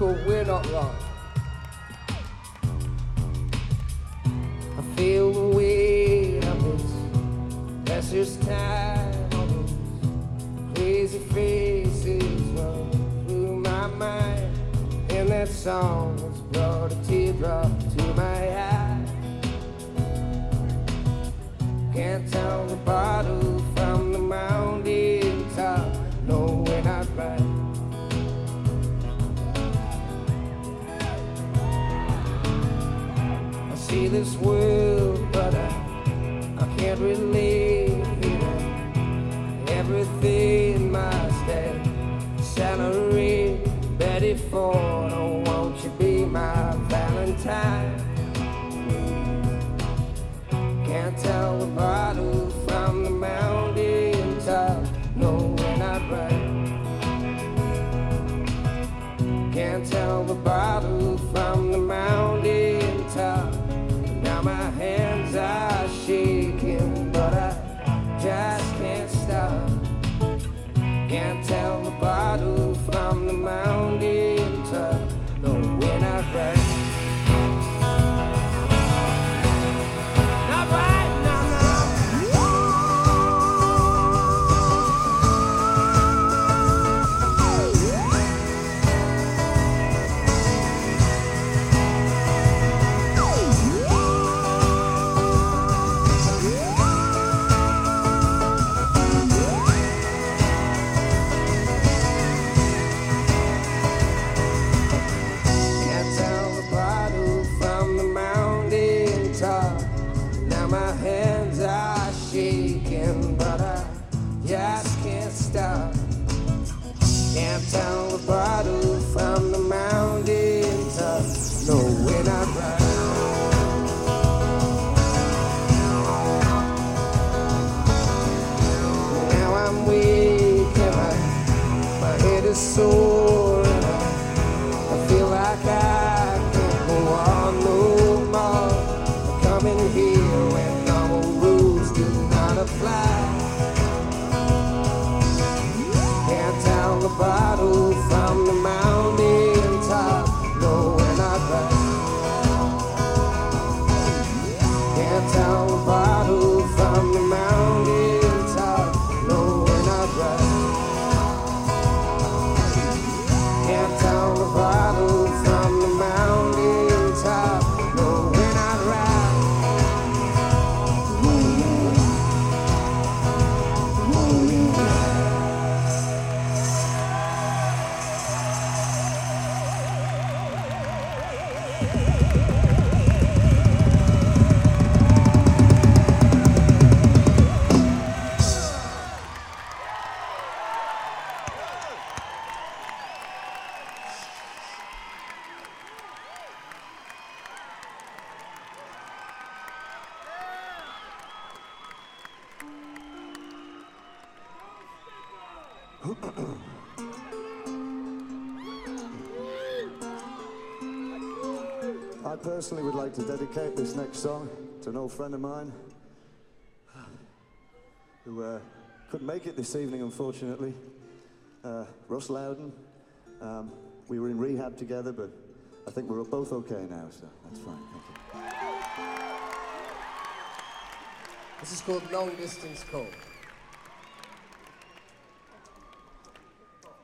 called We're Not Wrong. I feel the weight of this precious time on those crazy faces run through my mind, and that song has brought a teardrop to my eye. Can't tell the bottle from the mountain top. No, we're not right. I see this world, but I can't relate. Everything must accelerate. Betty Ford, oh, won't you be my Valentine? Can't tell the bottle from the mountain top. No, we're not right. Can't tell the bottle from the mountain top. Now my hands are shaking, but I just can't stop. Can't tell the bottle from the mountain top. No, we're not right. My hands are shaking, but I just can't stop. Can't tell the bottle from the mountain top. No, we're not right. Now I'm weak and my head is sore, and I feel like I can't go on no more. Come in here when normal rules do not apply. Can't tell the bottle from the mountain top. No, we're not right. Can't tell the bottle from the mountain top. No, we're not right. Can't tell the bottle from the mountain top. No, we're not right. I personally would like to dedicate this next song to an old friend of mine who couldn't make it this evening, unfortunately. Russ Loudon. We were in rehab together, but I think we're both okay now, so that's fine. Thank you. This is called Long Distance Call.